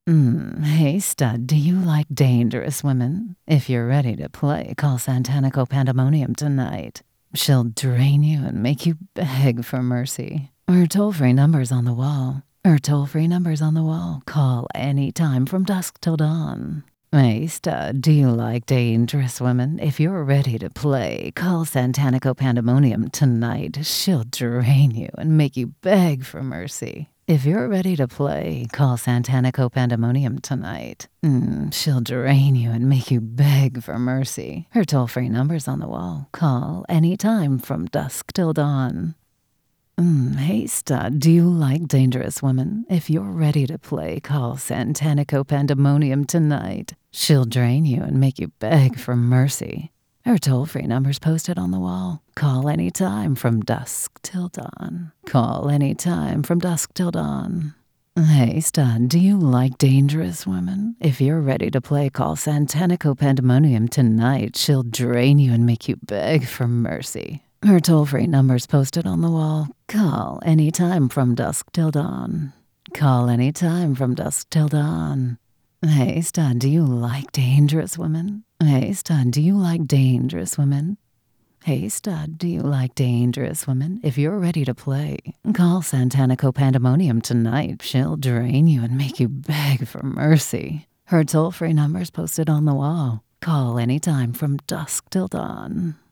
Hey stud, do you like dangerous women? If you're ready to play, call Santanico Pandemonium tonight. She'll drain you and make you beg for mercy. Her toll-free number's on the wall. Call any time from dusk till dawn. Hey stud, do you like dangerous women? If you're ready to play, call Santanico Pandemonium tonight. She'll drain you and make you beg for mercy. If you're ready to play, call Santanico Pandemonium tonight. She'll drain you and make you beg for mercy. Her toll-free number's on the wall. Call any time from dusk till dawn. Hey stud, do you like dangerous women? If you're ready to play, call Santanico Pandemonium tonight. She'll drain you and make you beg for mercy. Her toll-free number's posted on the wall. Call any time from dusk till dawn. Hey stud, do you like dangerous women? If you're ready to play, call Santanico Pandemonium tonight. She'll drain you and make you beg for mercy. Her toll-free number's posted on the wall. Call any time from dusk till dawn. Hey stud, do you like dangerous women? Hey stud, do you like dangerous women? If you're ready to play, call Santanico Pandemonium tonight. She'll drain you and make you beg for mercy. Her toll-free number's posted on the wall. Call any time from dusk till dawn.